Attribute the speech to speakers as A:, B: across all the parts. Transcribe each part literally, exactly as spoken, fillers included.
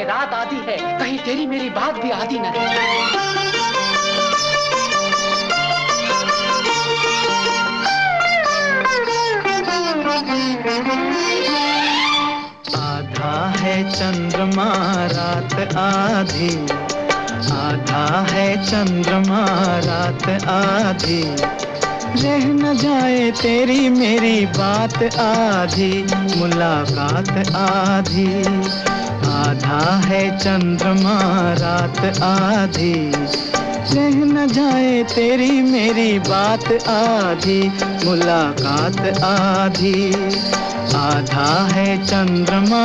A: रात आधी है, कहीं तेरी मेरी बात भी आधी न रहे।
B: आधा है चंद्रमा रात आधी, आधा है चंद्रमा रात आधी, रह न जाए तेरी मेरी बात आधी, मुलाकात आधी। आधा है चंद्रमा रात आधी, रह न जाए तेरी मेरी बात आधी, मुलाकात आधी। आधा है चंद्रमा।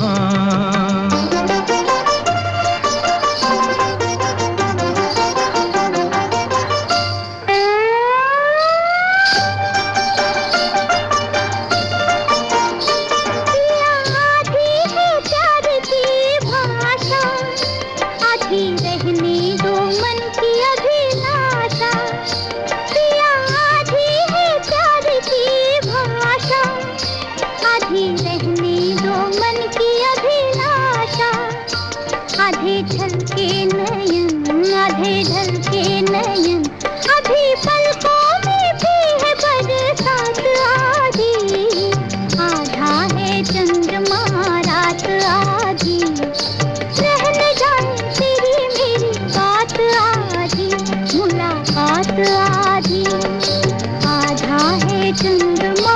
C: आधे झलके नयन, आधे ढलके नयन, अभी पलकों में भी है बरसात आधी। आधा है चंद्रमा रात आधी, रह न जाए तेरी मेरी बात आधी, मुलाकात आधी। आधा है चंद्रमा।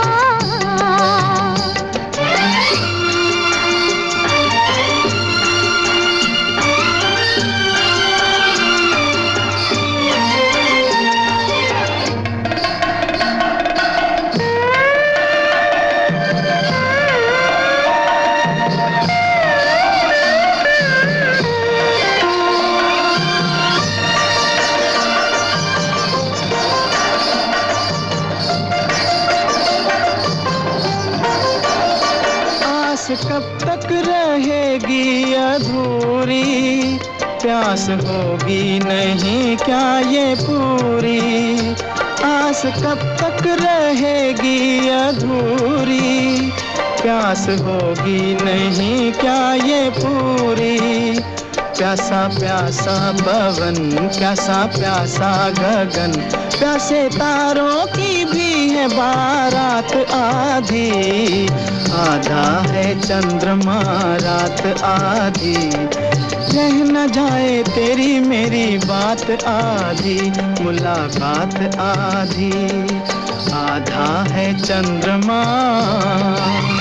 B: कब तक रहेगी अधूरी, प्यास होगी नहीं क्या ये पूरी। आस कब तक रहेगी अधूरी, प्यास होगी नहीं क्या ये पूरी। प्यासा प्यासा पवन, प्यासा प्यासा गगन, प्यासे तारों की भी है बारात आधी। आधा है चंद्रमा रात आधी, रह न जाए तेरी मेरी बात आधी, मुलाकात आधी। आधा है चंद्रमा।